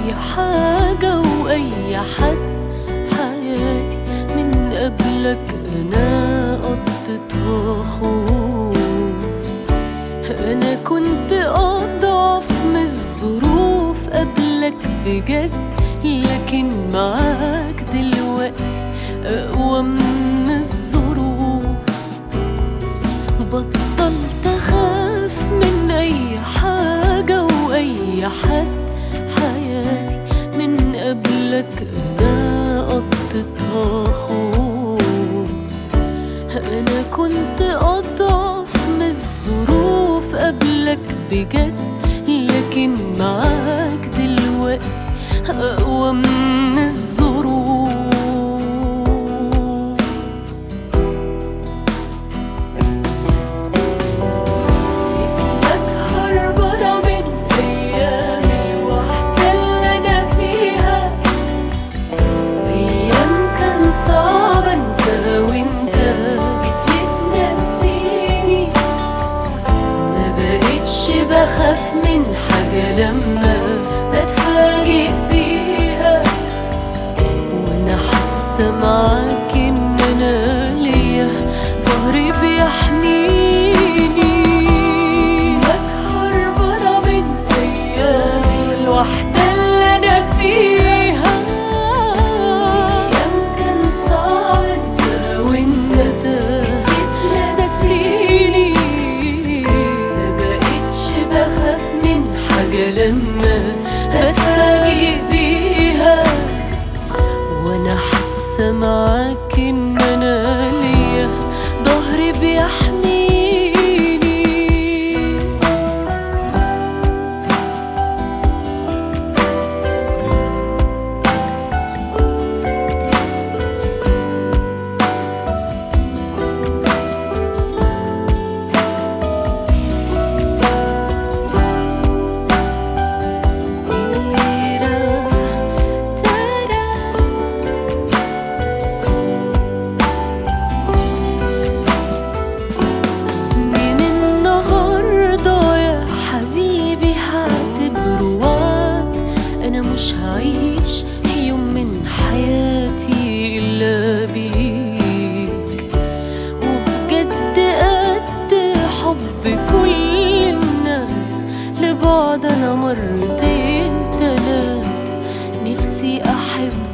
أي حاجة وأي حد. حياتي من قبلك أنا قضيتها خوف. أنا كنت أضعف من الظروف قبلك بجد، لكن معاك دلوقتي أقوى من الظروف. بطلت أخاف من أي حاجة وأي حد. حياتي من قبلك أنا قضيتها خوف. أنا كنت أضعف من الظروف قبلك بجد، لكن معاك دلوقتي أقوى من الظروف. لك هربانة من أيام الوحدة اللي أنا فيها. أيام كان صعب أنساها وأنت جيت تنسيني. ما بقتش بخاف من حاجة لما بتفاجئ بيها. وانا حاسة معاك ان انا ليا ظهري بيحميني. لك هربانة من ايام الوحدة اللي انا فيها. ايام كان صعب انساها وانت نسيني. ما بقتش بخاف من حاجة لما هتفاجئ بيها. وانا حاسة معاك ان انا ليا ظهري بيحميني. مش هعيش يوم من حياتي إلا بيك. وبجد قد حب كل الناس لبعض أنا مرتين تلات. نفسي أحب